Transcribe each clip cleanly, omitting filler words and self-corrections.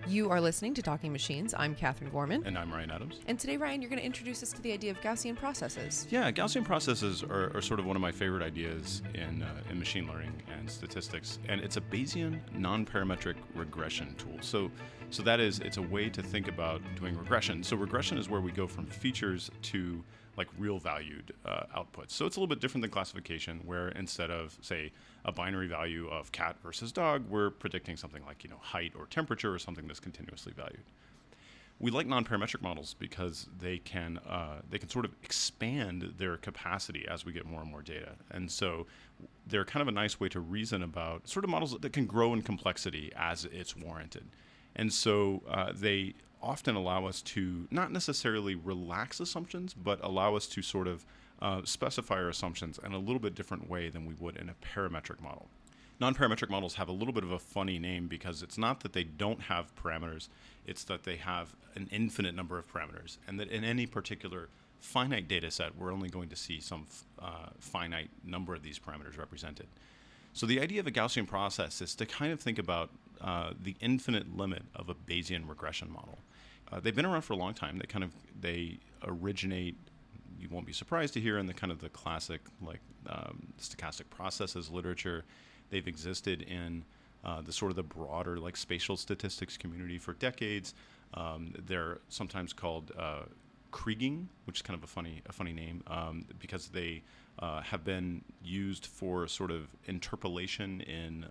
You are listening to Talking Machines. I'm Catherine Gorman. And I'm Ryan Adams. And today, Ryan, you're going to introduce us to the idea of Gaussian processes. Yeah, Gaussian processes are sort of one of my favorite ideas in machine learning and statistics. And it's a Bayesian non-parametric regression tool. So that is, it's a way to think about doing regression. So regression is where we go from features to like real valued outputs. So it's a little bit different than classification, where instead of, say, a binary value of cat versus dog, we're predicting something like, height or temperature or something that's continuously valued. We like non-parametric models because they can sort of expand their capacity as we get more and more data. And so they're kind of a nice way to reason about sort of models that can grow in complexity as it's warranted. And so they often allow us to not necessarily relax assumptions, but allow us to sort of specify our assumptions in a little bit different way than we would in a parametric model. Non-parametric models have a little bit of a funny name because it's not that they don't have parameters, it's that they have an infinite number of parameters, and that in any particular finite data set, we're only going to see some finite number of these parameters represented. So the idea of a Gaussian process is to kind of think about the infinite limit of a Bayesian regression model. They've been around for a long time. They originate, you won't be surprised to hear, in the kind of the classic stochastic processes literature. They've existed in the broader like spatial statistics community for decades. They're sometimes called Kriging, which is kind of a funny name because they have been used for sort of interpolation in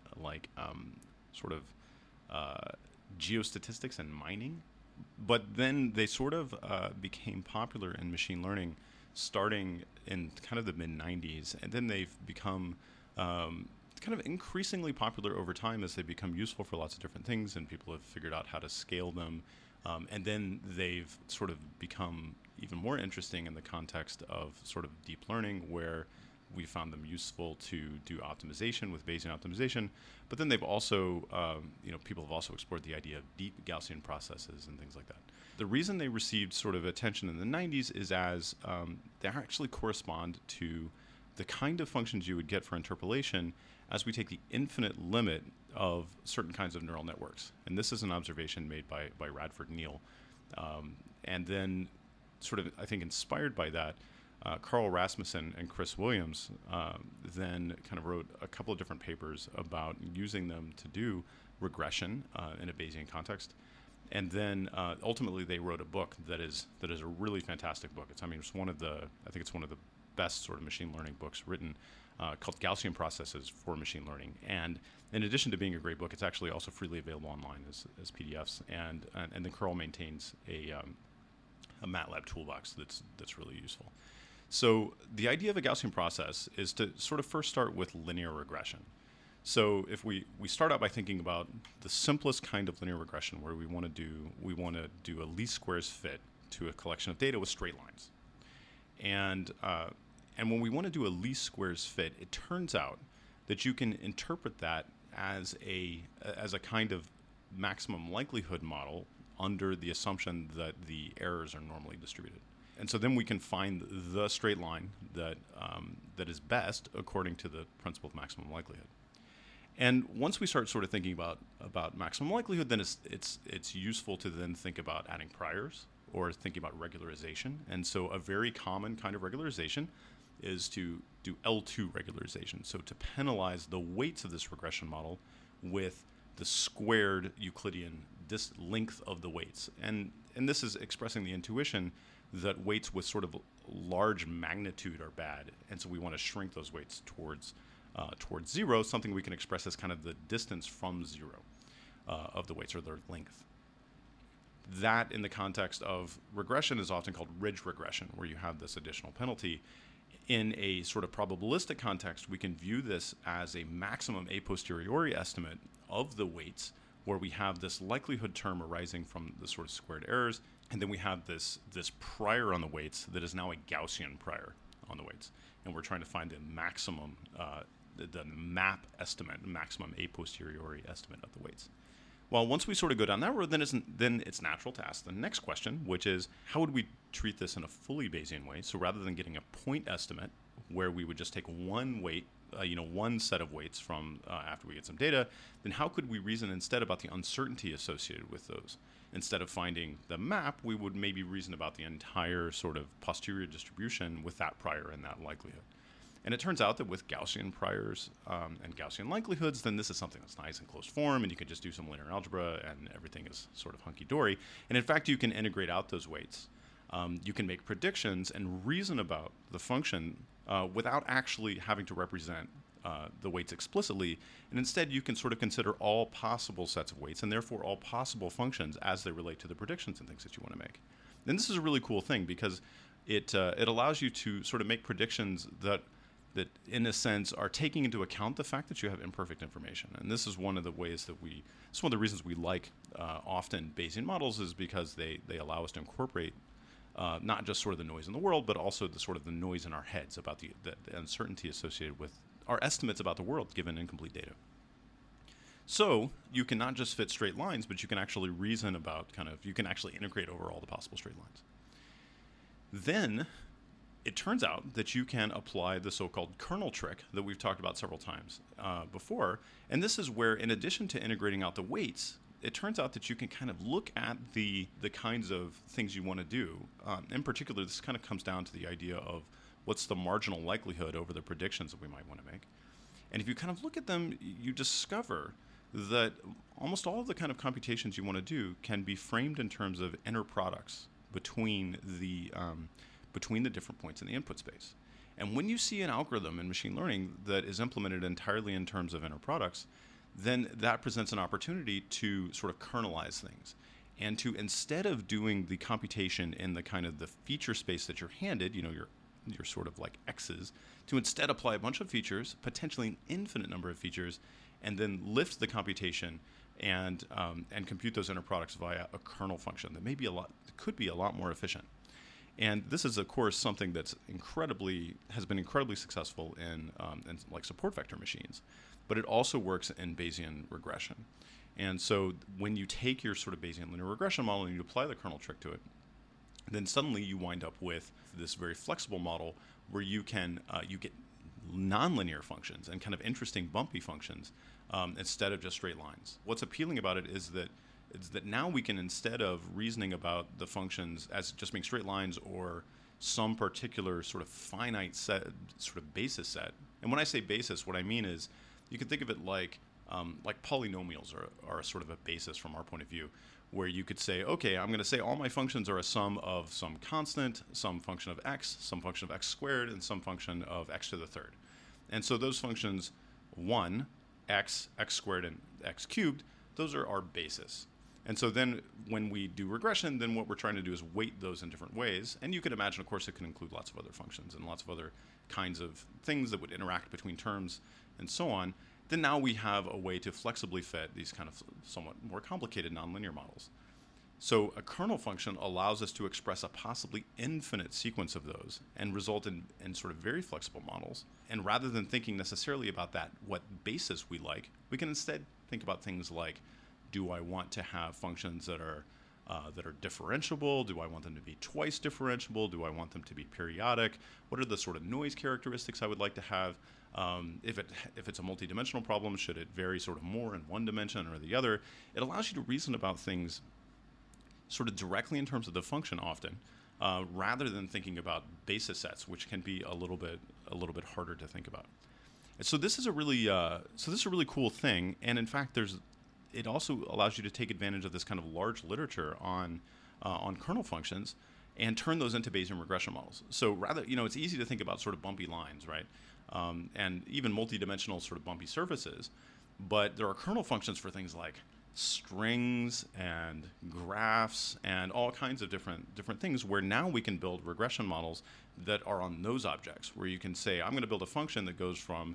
geostatistics and mining. But then they sort of became popular in machine learning starting in kind of the mid-90s, and then they've become kind of increasingly popular over time as they become useful for lots of different things, and people have figured out how to scale them. And then they've sort of become even more interesting in the context of sort of deep learning, where we found them useful to do optimization with Bayesian optimization. But then they've also, people have also explored the idea of deep Gaussian processes and things like that. The reason they received sort of attention in the 90s is as they actually correspond to the kind of functions you would get for interpolation as we take the infinite limit of certain kinds of neural networks. And this is an observation made by Radford Neal. And then sort of, I think, inspired by that, Carl Rasmussen and Chris Williams then kind of wrote a couple of different papers about using them to do regression in a Bayesian context. And then ultimately they wrote a book that is a really fantastic book. I think it's one of the best sort of machine learning books written, called Gaussian Processes for Machine Learning. And in addition to being a great book, it's actually also freely available online as PDFs. And then Carl maintains a MATLAB toolbox that's really useful. So the idea of a Gaussian process is to sort of first start with linear regression. So if we start out by thinking about the simplest kind of linear regression, where we want to do a least squares fit to a collection of data with straight lines. And when we want to do a least squares fit, it turns out that you can interpret that as a kind of maximum likelihood model under the assumption that the errors are normally distributed. And so then we can find the straight line that is best according to the principle of maximum likelihood. And once we start sort of thinking about maximum likelihood, then it's useful to then think about adding priors or thinking about regularization. And so a very common kind of regularization is to do L2 regularization. So to penalize the weights of this regression model with the squared Euclidean length of the weights. And this is expressing the intuition that weights with sort of large magnitude are bad. And so we want to shrink those weights towards zero, something we can express as kind of the distance from zero of the weights, or their length. That, in the context of regression, is often called ridge regression, where you have this additional penalty. In a sort of probabilistic context, we can view this as a maximum a posteriori estimate of the weights, where we have this likelihood term arising from the sort of squared errors, and then we have this prior on the weights that is now a Gaussian prior on the weights. And we're trying to find the maximum, the map estimate, maximum a posteriori estimate of the weights. Well, once we sort of go down that road, then it's natural to ask the next question, which is, how would we treat this in a fully Bayesian way? So rather than getting a point estimate, where we would just take one weight one set of weights from after we get some data, then how could we reason instead about the uncertainty associated with those? Instead of finding the map, we would maybe reason about the entire sort of posterior distribution with that prior and that likelihood. And it turns out that with Gaussian priors and Gaussian likelihoods, then this is something that's nice and closed form, and you can just do some linear algebra, and everything is sort of hunky-dory. And in fact, you can integrate out those weights. You can make predictions and reason about the function without actually having to represent the weights explicitly. And instead, you can sort of consider all possible sets of weights, and therefore all possible functions as they relate to the predictions and things that you want to make. And this is a really cool thing because it allows you to sort of make predictions that in a sense are taking into account the fact that you have imperfect information. And this is one of the ways that it's one of the reasons we like often Bayesian models, is because they allow us to incorporate not just sort of the noise in the world, but also the sort of the noise in our heads about the uncertainty associated with our estimates about the world given incomplete data. So you can not just fit straight lines, but you can actually reason about you can actually integrate over all the possible straight lines. Then it turns out that you can apply the so-called kernel trick that we've talked about several times before. And this is where, in addition to integrating out the weights, it turns out that you can kind of look at the kinds of things you want to do. In particular, this kind of comes down to the idea of what's the marginal likelihood over the predictions that we might want to make. And if you kind of look at them, you discover that almost all of the kind of computations you want to do can be framed in terms of inner products between the different points in the input space. And when you see an algorithm in machine learning that is implemented entirely in terms of inner products, then that presents an opportunity to sort of kernelize things. And to, instead of doing the computation in the kind of the feature space that you're handed, your sort of like X's, to instead apply a bunch of features, potentially an infinite number of features, and then lift the computation and compute those inner products via a kernel function that could be a lot more efficient. And this is, of course, something that's has been incredibly successful in like support vector machines, but it also works in Bayesian regression. And so when you take your sort of Bayesian linear regression model and you apply the kernel trick to it, then suddenly you wind up with this very flexible model where you can you get nonlinear functions and kind of interesting bumpy functions instead of just straight lines. What's appealing about it is that now we can, instead of reasoning about the functions as just being straight lines or some particular sort of finite set, sort of basis set. And when I say basis, what I mean is you can think of it like polynomials are a sort of a basis from our point of view, where you could say, okay, I'm going to say all my functions are a sum of some constant, some function of x, some function of x squared, and some function of x to the third. And so those functions, 1, x, x squared, and x cubed, those are our basis. And so then when we do regression, then what we're trying to do is weight those in different ways. And you could imagine, of course, it can include lots of other functions and lots of other kinds of things that would interact between terms and so on. Then now we have a way to flexibly fit these kind of somewhat more complicated nonlinear models. So a kernel function allows us to express a possibly infinite sequence of those and result in sort of very flexible models. And rather than thinking necessarily about what basis we like, we can instead think about things like, do I want to have functions that are differentiable? Do I want them to be twice differentiable? Do I want them to be periodic? What are the sort of noise characteristics I would like to have? If it's a multidimensional problem, should it vary sort of more in one dimension or the other? It allows you to reason about things sort of directly in terms of the function often, rather than thinking about basis sets, which can be a little bit harder to think about. And so this is a really cool thing, and in fact, it also allows you to take advantage of this kind of large literature on kernel functions and turn those into Bayesian regression models. So rather, it's easy to think about sort of bumpy lines, right? And even multidimensional sort of bumpy surfaces, but there are kernel functions for things like strings and graphs and all kinds of different things, where now we can build regression models that are on those objects, where you can say, I'm going to build a function that goes from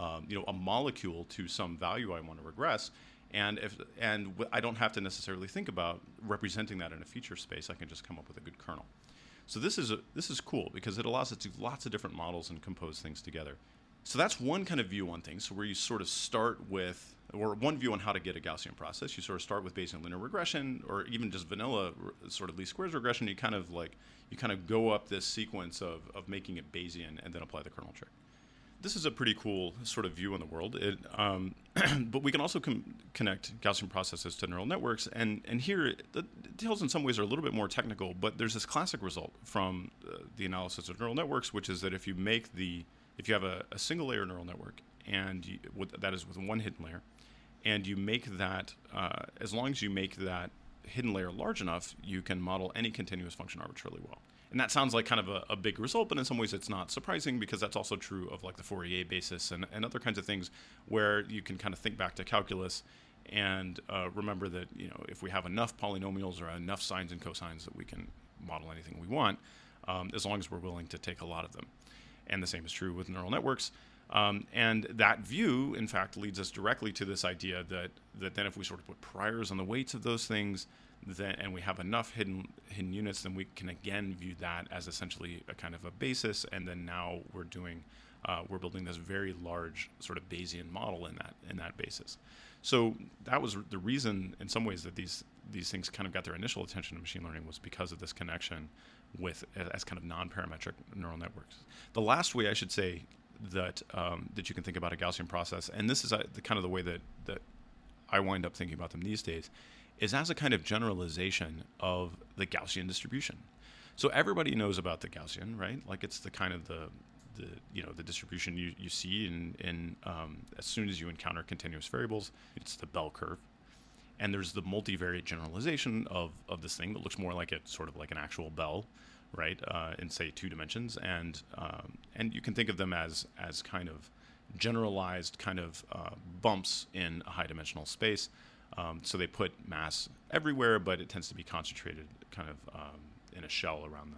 a molecule to some value I want to regress. And I don't have to necessarily think about representing that in a feature space. I can just come up with a good kernel. So this is cool because it allows us to do lots of different models and compose things together. So that's one kind of view on things. So where you sort of start with, or one view on how to get a Gaussian process. You sort of start with Bayesian linear regression, or even just vanilla sort of least squares regression. You kind of go up this sequence of making it Bayesian and then apply the kernel trick. this is a pretty cool sort of view on the world. But we can also connect Gaussian processes to neural networks. And here, the details in some ways are a little bit more technical, but there's this classic result from the analysis of neural networks, which is that if you have a single layer neural network, and that is with one hidden layer, and you make that, as long as you make that hidden layer large enough, you can model any continuous function arbitrarily well. And that sounds like kind of a big result, but in some ways it's not surprising, because that's also true of like the Fourier basis and other kinds of things where you can kind of think back to calculus and remember that, if we have enough polynomials or enough sines and cosines, that we can model anything we want, as long as we're willing to take a lot of them. And the same is true with neural networks. And that view, in fact, leads us directly to this idea that then if we sort of put priors on the weights of those things, and we have enough hidden units, then we can again view that as essentially a kind of a basis. And then now we're building this very large sort of Bayesian model in that basis. So that was the reason, in some ways, that these things kind of got their initial attention in machine learning, was because of this connection as kind of non-parametric neural networks. The last way I should say that you can think about a Gaussian process, and this is the kind of the way that I wind up thinking about them these days, is as a kind of generalization of the Gaussian distribution. So everybody knows about the Gaussian, right? Like it's the kind of the distribution you see in as soon as you encounter continuous variables. It's the bell curve. And there's the multivariate generalization of this thing that looks more like it's sort of like an actual bell, right? In say 2 dimensions, and you can think of them as kind of generalized kind of bumps in a high dimensional space. So they put mass everywhere, but it tends to be concentrated kind of in a shell around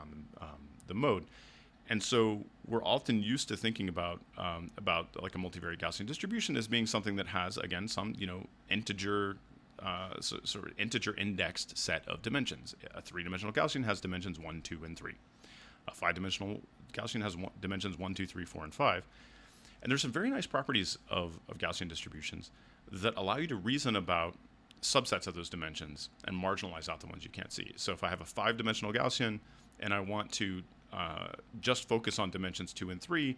the mode. And so we're often used to thinking about like a multivariate Gaussian distribution as being something that has, again, some integer sort of integer indexed set of dimensions. A 3-dimensional Gaussian has dimensions 1, 2, and 3. A 5-dimensional Gaussian has dimensions 1, 2, 3, 4, and 5. And there's some very nice properties of Gaussian distributions that allow you to reason about subsets of those dimensions and marginalize out the ones you can't see. So if I have a 5-dimensional Gaussian and I want to just focus on dimensions 2 and 3,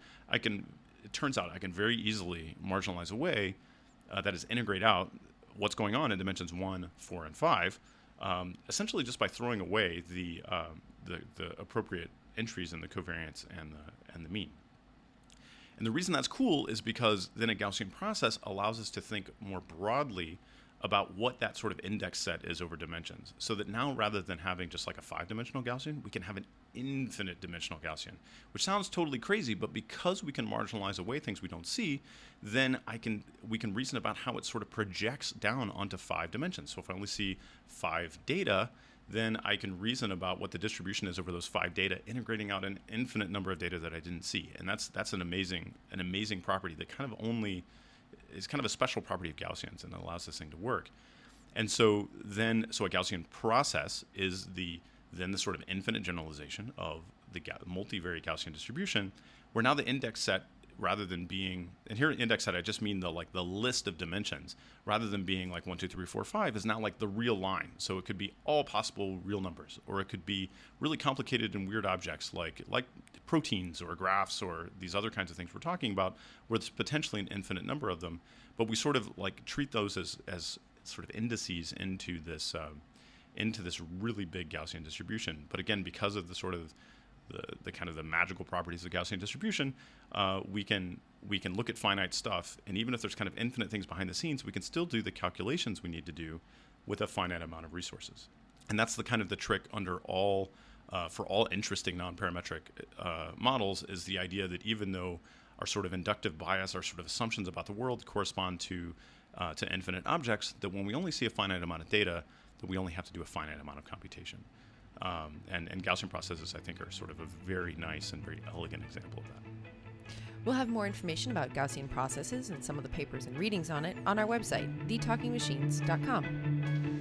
it turns out I can very easily marginalize away, that is integrate out what's going on in dimensions 1, 4, and 5, essentially just by throwing away the appropriate entries in the covariance and the mean. And the reason that's cool is because then a Gaussian process allows us to think more broadly about what that sort of index set is over dimensions. So that now, rather than having just like a 5-dimensional Gaussian, we can have an infinite dimensional Gaussian, which sounds totally crazy, but because we can marginalize away things we don't see, then we can reason about how it sort of projects down onto 5 dimensions. So if I only see 5 data, then I can reason about what the distribution is over those 5 data, integrating out an infinite number of data that I didn't see. And that's an amazing property that kind of only is kind of a special property of Gaussians and allows this thing to work. And so a Gaussian process is the sort of infinite generalization of the multivariate Gaussian distribution, where now the index set, rather than being, and here index set I just mean the list of dimensions, rather than being like 1, 2, 3, 4, 5, is now like the real line. So it could be all possible real numbers, or it could be really complicated and weird objects like proteins or graphs or these other kinds of things we're talking about, where there's potentially an infinite number of them, but we sort of like treat those as sort of indices into this really big Gaussian distribution. But again, because of the sort of the kind of the magical properties of Gaussian distribution, we can look at finite stuff, and even if there's kind of infinite things behind the scenes, we can still do the calculations we need to do with a finite amount of resources. And that's the kind of the trick under all for all interesting non-parametric models, is the idea that even though our sort of inductive bias, our sort of assumptions about the world correspond to infinite objects, that when we only see a finite amount of data, that we only have to do a finite amount of computation. And Gaussian processes, I think, are sort of a very nice and very elegant example of that. We'll have more information about Gaussian processes and some of the papers and readings on it on our website, thetalkingmachines.com.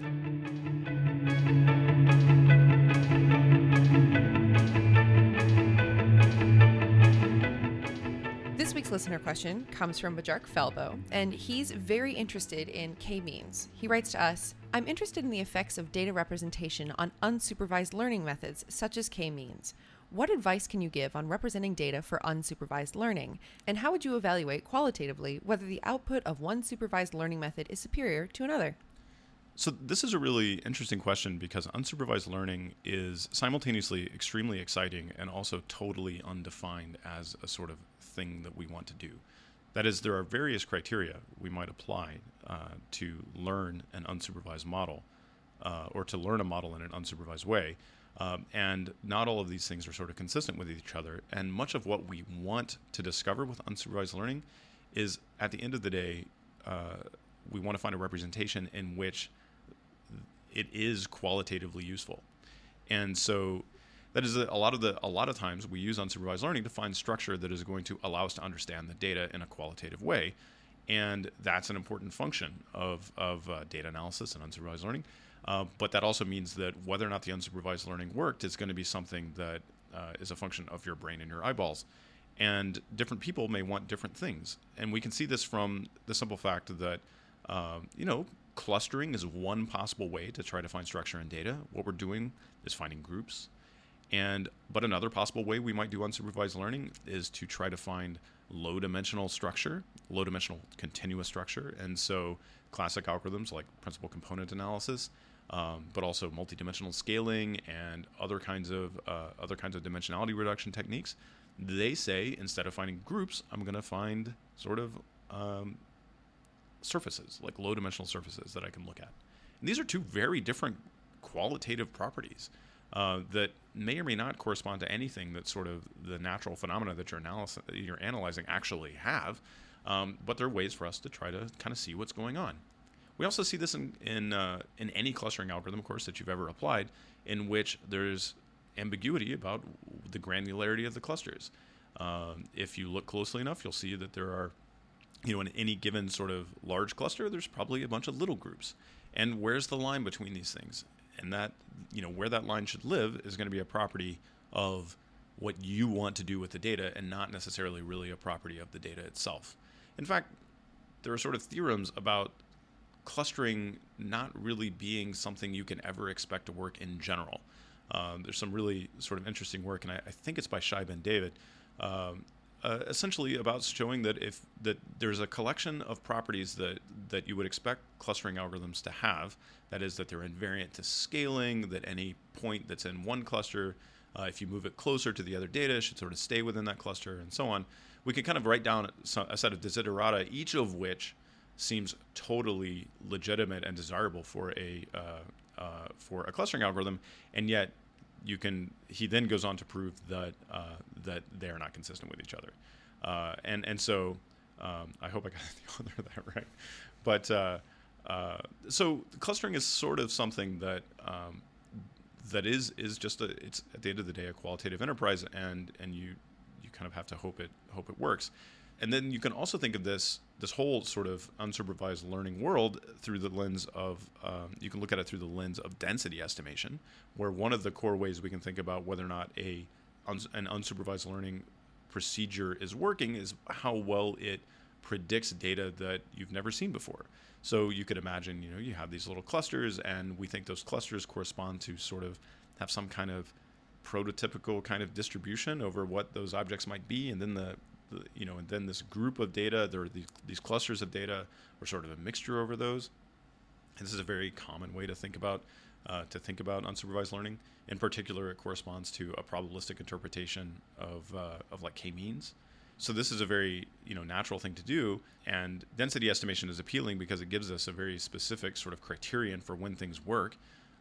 This week's listener question comes from Bajark Felbo, and he's very interested in k-means. He writes to us, I'm interested in the effects of data representation on unsupervised learning methods such as k-means. What advice can you give on representing data for unsupervised learning? And how would you evaluate qualitatively whether the output of one supervised learning method is superior to another? So this is a really interesting question because unsupervised learning is simultaneously extremely exciting and also totally undefined as a sort of thing that we want to do. That is, there are various criteria we might apply to learn an unsupervised model or to learn a model in an unsupervised way. And not all of these things are sort of consistent with each other. And much of what we want to discover with unsupervised learning is, at the end of the day, we want to find a representation in which it is qualitatively useful. And so that is a lot of times we use unsupervised learning to find structure that is going to allow us to understand the data in a qualitative way. And that's an important function of data analysis and unsupervised learning. But that also means that whether or not the unsupervised learning worked is going to be something that is a function of your brain and your eyeballs. And different people may want different things. And we can see this from the simple fact that, clustering is one possible way to try to find structure in data. What we're doing is finding groups. But another possible way we might do unsupervised learning is to try to find low-dimensional structure, low-dimensional continuous structure. And so classic algorithms like principal component analysis, but also multidimensional scaling and other kinds of dimensionality reduction techniques, they say instead of finding groups, I'm going to find sort of surfaces, like low-dimensional surfaces that I can look at. And these are two very different qualitative properties that may or may not correspond to anything that sort of the natural phenomena that you're analyzing actually have, but they're ways for us to try to kind of see what's going on. We also see this in any clustering algorithm, of course, that you've ever applied, in which there's ambiguity about the granularity of the clusters. If you look closely enough, you'll see that there are, in any given sort of large cluster, there's probably a bunch of little groups. And where's the line between these things? And that, where that line should live is going to be a property of what you want to do with the data and not necessarily really a property of the data itself. In fact, there are sort of theorems about clustering not really being something you can ever expect to work in general. There's some really sort of interesting work, and I think it's by Shai Ben David, essentially about showing that that there's a collection of properties that you would expect clustering algorithms to have. That is, that they're invariant to scaling, that any point that's in one cluster, if you move it closer to the other data, should sort of stay within that cluster, and so on. We can kind of write down a set of desiderata, each of which seems totally legitimate and desirable for a clustering algorithm, and yet he then goes on to prove that they are not consistent with each other, and so I hope I got the order of that right. But so clustering is sort of something that is just it's at the end of the day a qualitative enterprise, and you kind of have to hope it works. And then you can also think of this whole sort of unsupervised learning world through the lens of, you can look at it through the lens of density estimation, where one of the core ways we can think about whether or not an unsupervised learning procedure is working is how well it predicts data that you've never seen before. So you could imagine, you have these little clusters, and we think those clusters correspond to sort of have some kind of prototypical kind of distribution over what those objects might be, and then and then this group of data, there are these clusters of data, or sort of a mixture over those. And this is a very common way to think about unsupervised learning. In particular, it corresponds to a probabilistic interpretation of like k-means. So this is a very natural thing to do, and density estimation is appealing because it gives us a very specific sort of criterion for when things work.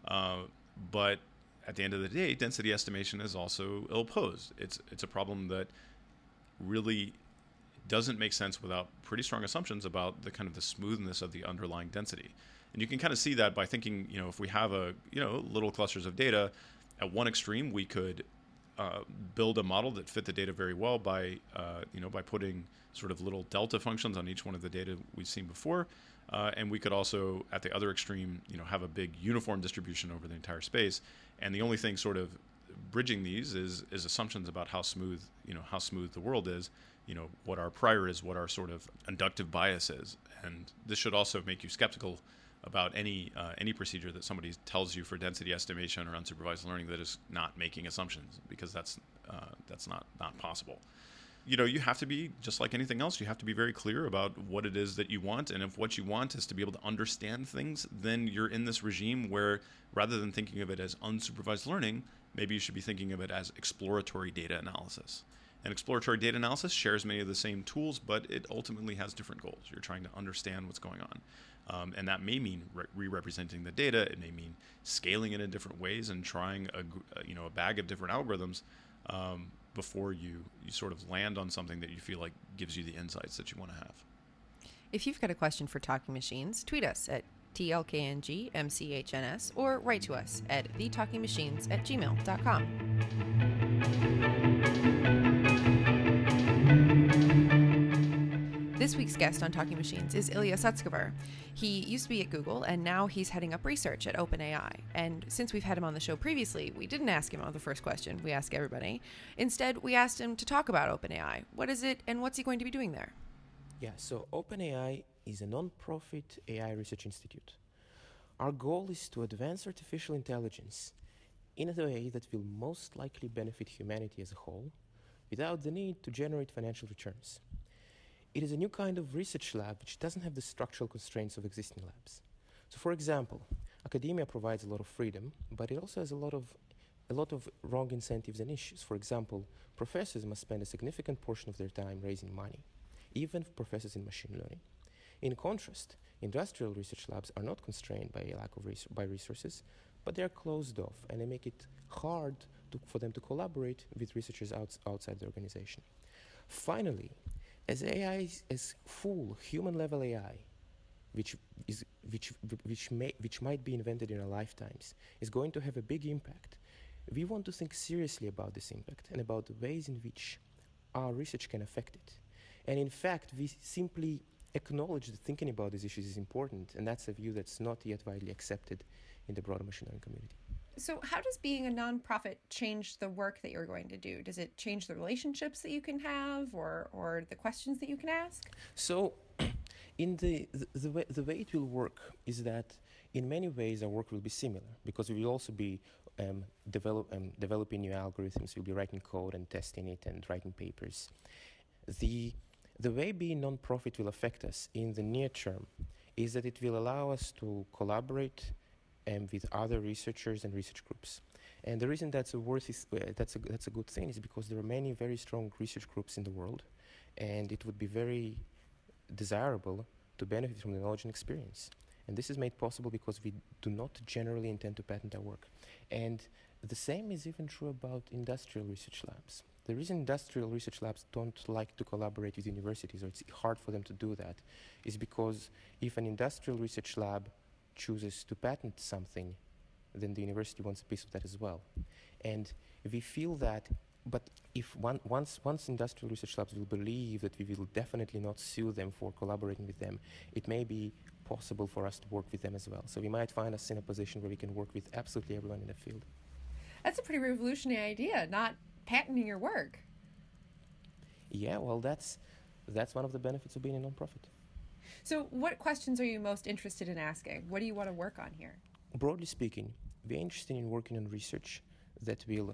But at the end of the day, density estimation is also ill-posed. It's a problem that really doesn't make sense without pretty strong assumptions about the kind of the smoothness of the underlying density. And you can kind of see that by thinking, if we have little clusters of data, at one extreme we could build a model that fit the data very well by putting sort of little delta functions on each one of the data we've seen before, and we could also, at the other extreme, have a big uniform distribution over the entire space. And the only thing sort of bridging these is assumptions about how smooth the world is, what our prior is, what our sort of inductive bias is. And this should also make you skeptical about any procedure that somebody tells you for density estimation or unsupervised learning that is not making assumptions, because that's not possible. You have to be, just like anything else, you have to be very clear about what it is that you want. And if what you want is to be able to understand things, then you're in this regime where, rather than thinking of it as unsupervised learning, maybe you should be thinking of it as exploratory data analysis. And exploratory data analysis shares many of the same tools, but it ultimately has different goals. You're trying to understand what's going on. And that may mean re-representing the data. It may mean scaling it in different ways and trying a bag of different algorithms before you sort of land on something that you feel like gives you the insights that you want to have. If you've got a question for Talking Machines, tweet us at TLKNGMCHNS or write to us at thetalkingmachines@gmail.com. This week's guest on Talking Machines is Ilya Sutskever. He used to be at Google, and now he's heading up research at OpenAI. And since we've had him on the show previously, we didn't ask him on the first question we ask everybody. Instead, we asked him to talk about OpenAI. What is it, and what's he going to be doing there? Yeah, so OpenAI is a non-profit AI research institute. Our goal is to advance artificial intelligence in a way that will most likely benefit humanity as a whole, without the need to generate financial returns. It is a new kind of research lab which doesn't have the structural constraints of existing labs. So, for example, academia provides a lot of freedom, but it also has a lot of wrong incentives and issues. For example, professors must spend a significant portion of their time raising money, even professors in machine learning. In contrast, industrial research labs are not constrained by a lack of resources, but they are closed off, and they make it hard for them to collaborate with researchers outside the organization. Finally, as full human-level AI, which might be invented in our lifetimes, is going to have a big impact, we want to think seriously about this impact and about the ways in which our research can affect it. And in fact, we simply acknowledge that thinking about these issues is important, and that's a view that's not yet widely accepted in the broader machine learning community. So how does being a nonprofit change the work that you're going to do? Does it change the relationships that you can have or the questions that you can ask? So in the way it will work is that in many ways our work will be similar, because we will also be developing new algorithms. We'll be writing code and testing it and writing papers. The way being non-profit will affect us in the near term is that it will allow us to collaborate with other researchers and research groups. And the reason that's a good thing is because there are many very strong research groups in the world, and it would be very desirable to benefit from the knowledge and experience. And this is made possible because we do not generally intend to patent our work. And the same is even true about industrial research labs. The reason industrial research labs don't like to collaborate with universities, or it's hard for them to do that, is because if an industrial research lab chooses to patent something, then the university wants a piece of that as well. And we feel that, but if once industrial research labs will believe that we will definitely not sue them for collaborating with them, it may be possible for us to work with them as well. So we might find us in a position where we can work with absolutely everyone in the field. That's a pretty revolutionary idea, not patenting your work. Yeah, well, that's one of the benefits of being a nonprofit. So what questions are you most interested in asking? What do you want to work on here? Broadly speaking, we're interested in working on research that will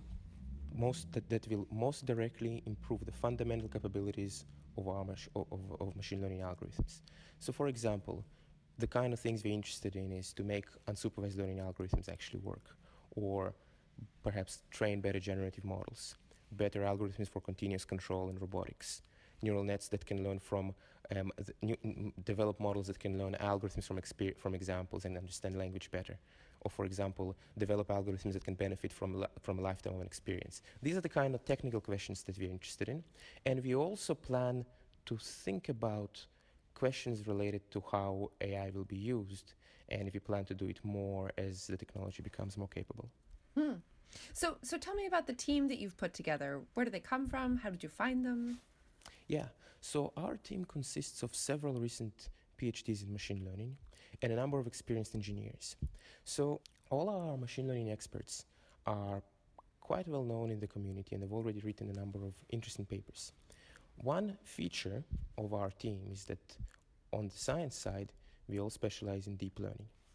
most directly improve the fundamental capabilities of machine learning algorithms. So, for example, the kind of things we're interested in is to make unsupervised learning algorithms actually work, or perhaps train better generative models, better algorithms for continuous control in robotics, neural nets that can learn from develop models that can learn algorithms from examples and understand language better. Or, for example, develop algorithms that can benefit from a lifetime of an experience. These are the kind of technical questions that we're interested in. And we also plan to think about questions related to how AI will be used, and we plan to do it more as the technology becomes more capable. So tell me about the team that you've put together. Where do they come from? How did you find them? Yeah, so our team consists of several recent PhDs in machine learning and a number of experienced engineers. So all our machine learning experts are quite well known in the community and have already written a number of interesting papers. One feature of our team is that on the science side, we all specialize in deep learning.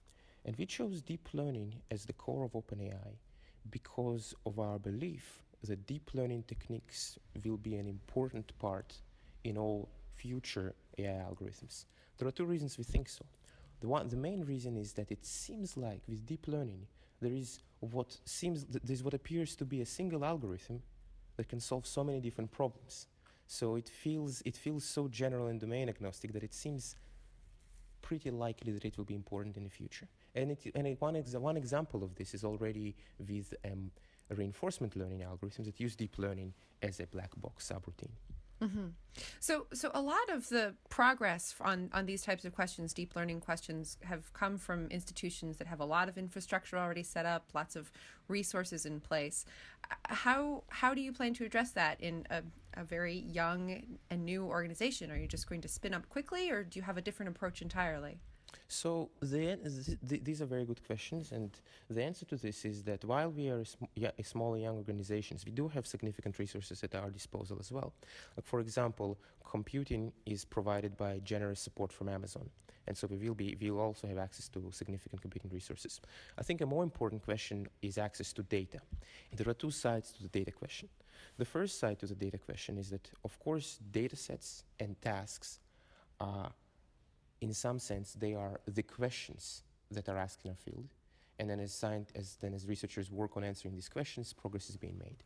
And we chose deep learning as the core of OpenAI because of our belief that deep learning techniques will be an important part in all future AI algorithms. There are two reasons we think so. The main reason is that it seems like with deep learning, there's what appears to be a single algorithm that can solve so many different problems. So it feels so general and domain agnostic that it seems pretty likely that it will be important in the future. And one example of this is already with reinforcement learning algorithms that use deep learning as a black box subroutine. Mm-hmm. So a lot of the progress on these types of questions, deep learning questions, have come from institutions that have a lot of infrastructure already set up, lots of resources in place. How do you plan to address that in a very young and new organization? Are you just going to spin up quickly, or do you have a different approach entirely? So these are very good questions, and the answer to this is that while we are a small and young organizations, we do have significant resources at our disposal as well. Like for example, computing is provided by generous support from Amazon, and so we'll also have access to significant computing resources. I think a more important question is access to data. And there are two sides to the data question. The first side to the data question is that, of course, data sets and tasks are, in some sense, they are the questions that are asked in our field. And then as researchers work on answering these questions, progress is being made.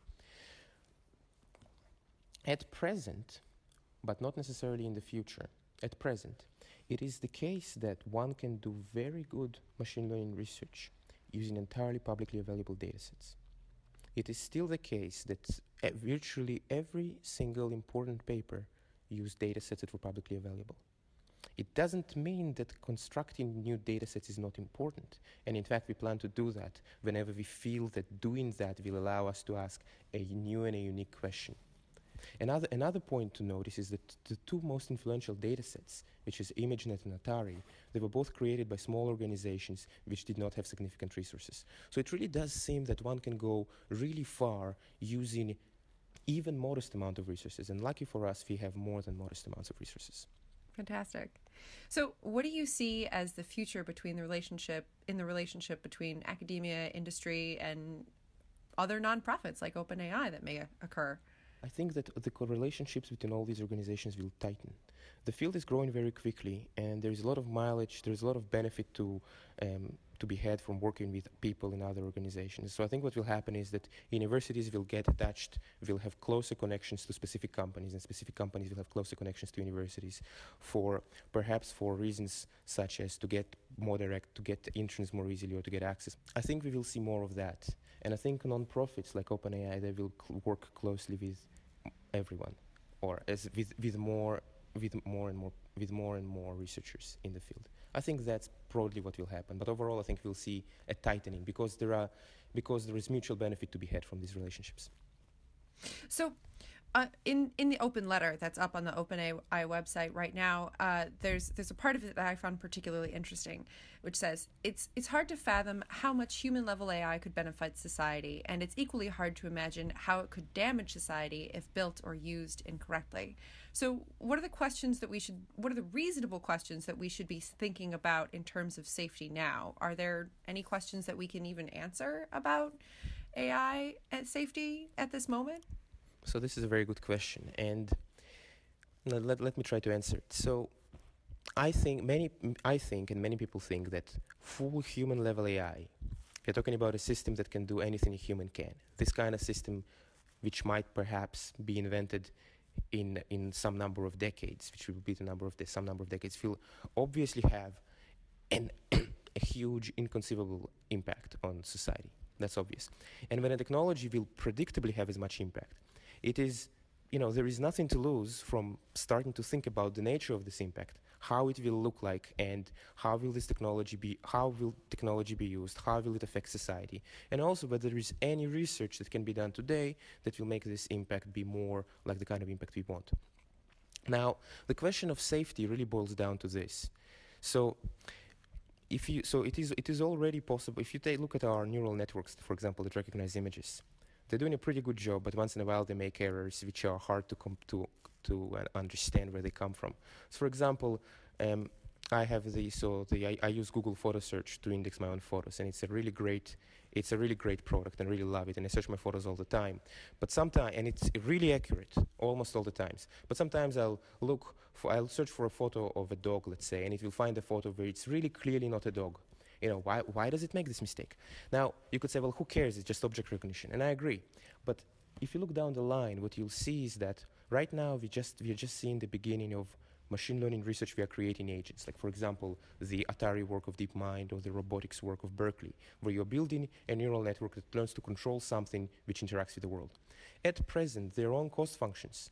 At present, but not necessarily in the future, at present, it is the case that one can do very good machine learning research using entirely publicly available datasets. It is still the case that virtually every single important paper used datasets that were publicly available. It doesn't mean that constructing new datasets is not important. And in fact, we plan to do that whenever we feel that doing that will allow us to ask a new and a unique question. Another point to notice is that the two most influential datasets, which is ImageNet and Atari, they were both created by small organizations which did not have significant resources. So it really does seem that one can go really far using even modest amount of resources. And lucky for us, we have more than modest amounts of resources. Fantastic. So what do you see as the future between the relationship between academia, industry, and other nonprofits like OpenAI that may occur? I think that the relationships between all these organizations will tighten. The field is growing very quickly, and there is a lot of mileage, there is a lot of benefit to be had from working with people in other organizations. So I think what will happen is that universities will get attached, will have closer connections to specific companies, and specific companies will have closer connections to universities perhaps for reasons such as to get more direct, to get interns more easily, or to get access. I think we will see more of that. And I think non-profits like OpenAI, they will work closely with everyone, or with more and more researchers in the field. I think that's broadly what will happen. But overall, I think we'll see a tightening because there is mutual benefit to be had from these relationships. So, in the open letter that's up on the OpenAI website right now, there's a part of it that I found particularly interesting, which says it's hard to fathom how much human level AI could benefit society, and it's equally hard to imagine how it could damage society if built or used incorrectly. So what are the reasonable questions that we should be thinking about in terms of safety now? Are there any questions that we can even answer about AI at safety at this moment? So this is a very good question, and let me try to answer it. So I think and many people think that full human level AI, we're talking about a system that can do anything a human can. This kind of system, which might perhaps be invented in some number of decades, which will be some number of decades, will obviously have a huge, inconceivable impact on society. That's obvious. And when a technology will predictably have as much impact, it is, there is nothing to lose from starting to think about the nature of this impact, how it will look like, and how will technology be used, how will it affect society, and also whether there is any research that can be done today that will make this impact be more like the kind of impact we want. Now, the question of safety really boils down to this. So it is already possible. If you look at our neural networks, for example, that recognize images, they're doing a pretty good job, but once in a while they make errors which are hard to understand where they come from. So, for example, I have I use Google Photo Search to index my own photos, and it's a really great product, and really love it. And I search my photos all the time. But sometimes, and it's really accurate almost all the times. But sometimes I'll search for a photo of a dog, let's say, and it will find a photo where it's really clearly not a dog. Why does it make this mistake? Now, you could say, well, who cares? It's just object recognition. And I agree. But if you look down the line, what you'll see is that right now we are just seeing the beginning of machine learning research. We are creating agents. Like, for example, the Atari work of DeepMind or the robotics work of Berkeley, where you're building a neural network that learns to control something which interacts with the world. At present, their cost functions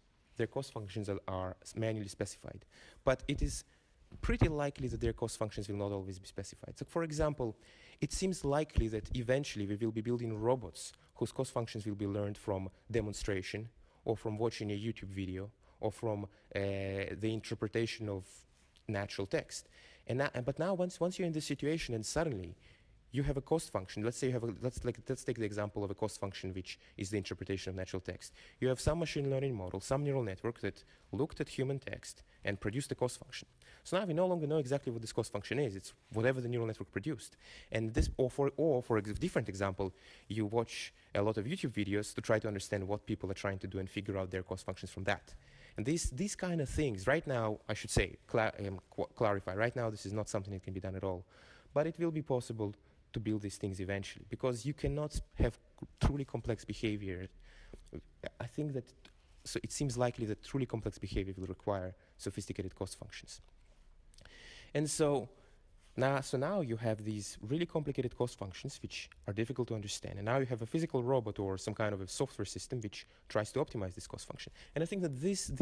are manually specified. But it is pretty likely that their cost functions will not always be specified. So, for example, it seems likely that eventually we will be building robots whose cost functions will be learned from demonstration or from watching a YouTube video or from the interpretation of natural text. But now, once you're in this situation and suddenly you have a cost function. Let's say let's take the example of a cost function which is the interpretation of natural text. You have some machine learning model, some neural network that looked at human text and produced a cost function. So now we no longer know exactly what this cost function is. It's whatever the neural network produced. And this, or for a different example, you watch a lot of YouTube videos to try to understand what people are trying to do and figure out their cost functions from that. And these kind of things, right now, I should say, clarify, right now this is not something that can be done at all. But it will be possible to build these things eventually, because you cannot have truly complex behavior. I think that, so it seems likely that truly complex behavior will require sophisticated cost functions. And so now you have these really complicated cost functions which are difficult to understand. And now you have a physical robot or some kind of a software system which tries to optimize this cost function. And I think that these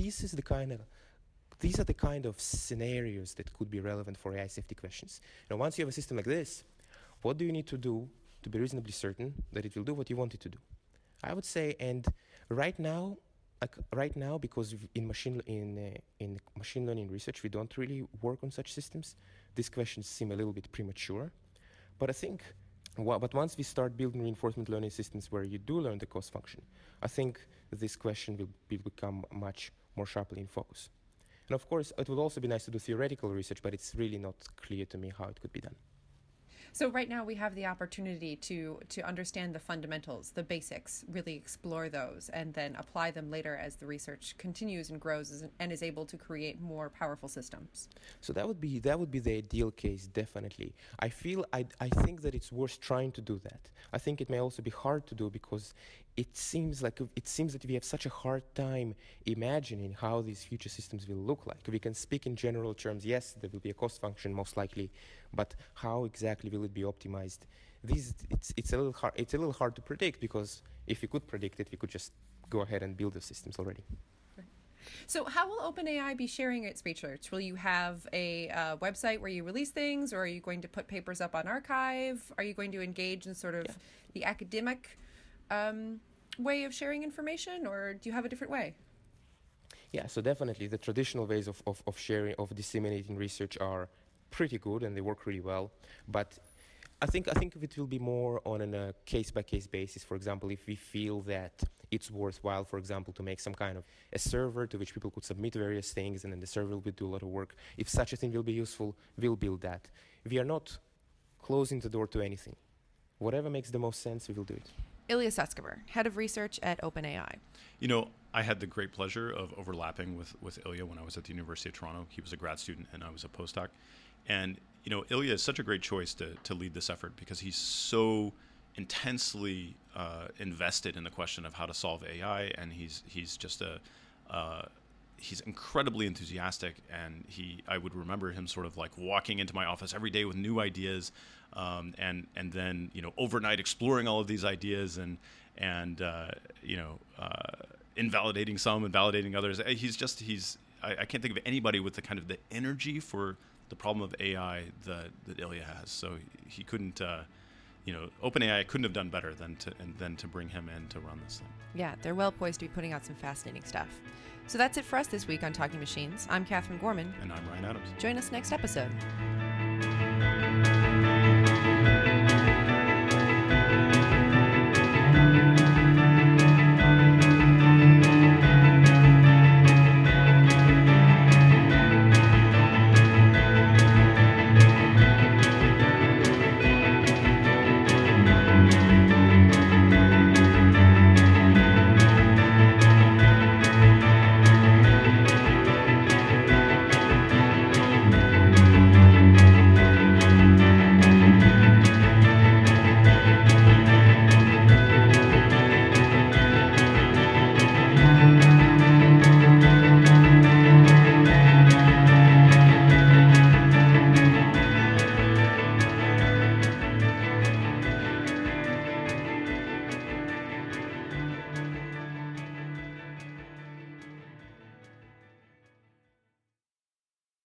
are the kind of scenarios that could be relevant for AI safety questions. Now, once you have a system like this, what do you need to do to be reasonably certain that it will do what you want it to do? I would say, and right now, because in machine learning research, we don't really work on such systems. These questions seem a little bit premature, but I think, but once we start building reinforcement learning systems where you do learn the cost function, I think this question will become much more sharply in focus. And of course, it would also be nice to do theoretical research, but it's really not clear to me how it could be done. So right now we have the opportunity to understand the fundamentals, the basics, really explore those, and then apply them later as the research continues and grows and is able to create more powerful systems. So that would be the ideal case, definitely. I think that it's worth trying to do that. I think it may also be hard to do because it seems that we have such a hard time imagining how these future systems will look like. We can speak in general terms. Yes, there will be a cost function most likely, but how exactly will it be optimized? It's a little hard to predict, because if we could predict it, we could just go ahead and build the systems already. So how will OpenAI be sharing its research? Will you have a website where you release things, or are you going to put papers up on arXiv? Are you going to engage in sort of the academic way of sharing information, or do you have a different way? Yeah, so definitely the traditional ways of sharing, of disseminating research are pretty good and they work really well. But I think it will be more on a case-by-case basis. For example, if we feel that it's worthwhile, for example, to make some kind of a server to which people could submit various things, and then the server will do a lot of work. If such a thing will be useful, we'll build that. We are not closing the door to anything. Whatever makes the most sense, we will do it. Ilya Sutskever, head of research at OpenAI. You know, I had the great pleasure of overlapping with Ilya when I was at the University of Toronto. He was a grad student and I was a postdoc. And, you know, Ilya is such a great choice to lead this effort, because he's so intensely invested in the question of how to solve AI, and he's just he's incredibly enthusiastic, and I would remember him sort of like walking into my office every day with new ideas, and then, you know, overnight exploring all of these ideas and invalidating some and validating others. I can't think of anybody with the kind of the energy for the problem of AI that Ilya has. So he couldn't, OpenAI couldn't have done better than to bring him in to run this thing. Yeah, they're well poised to be putting out some fascinating stuff. So that's it for us this week on Talking Machines. I'm Catherine Gorman. And I'm Ryan Adams. Join us next episode.